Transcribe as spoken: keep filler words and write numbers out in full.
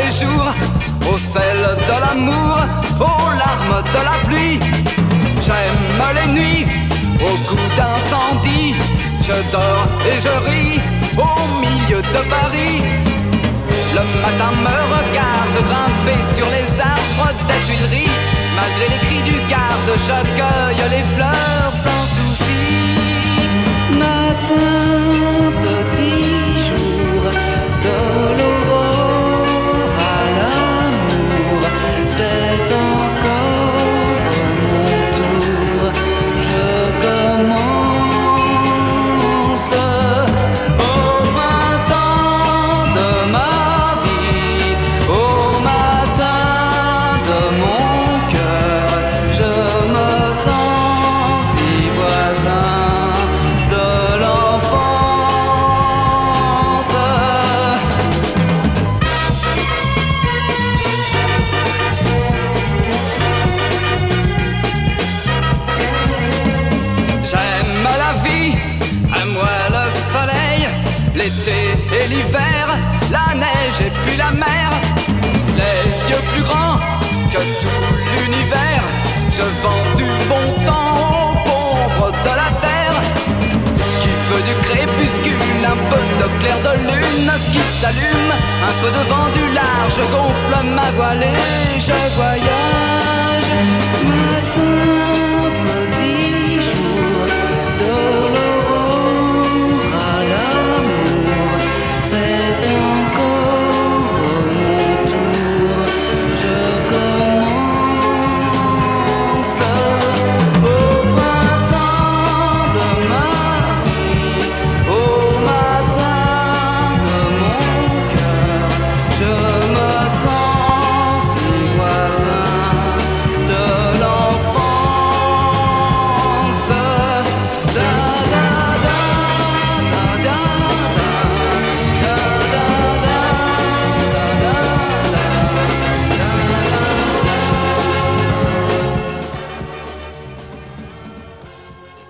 les jours, au sel de l'amour, aux larmes de la pluie. J'aime les nuits, au goût d'incendie. Je dors et je ris au milieu de Paris. Le matin me regarde grimper sur les arbres des Tuileries. Malgré les cris du garde, j'accueille les fleurs sans souci. Matin, petit jour, de l'aurore à l'amour, c'est encore mon tour. Je commence au printemps de ma vie, au matin de mon cœur. Je me sens si voisin de l'enfance. J'aime la vie, à moi le soleil, l'été et l'hiver, la neige et puis la mer. Les yeux plus grands que tout l'univers, je vends du bon temps aux pauvres de la terre. Qui veut du crépuscule, un peu de clair de lune qui s'allume, un peu de vent du large gonfle ma voile et je voyage.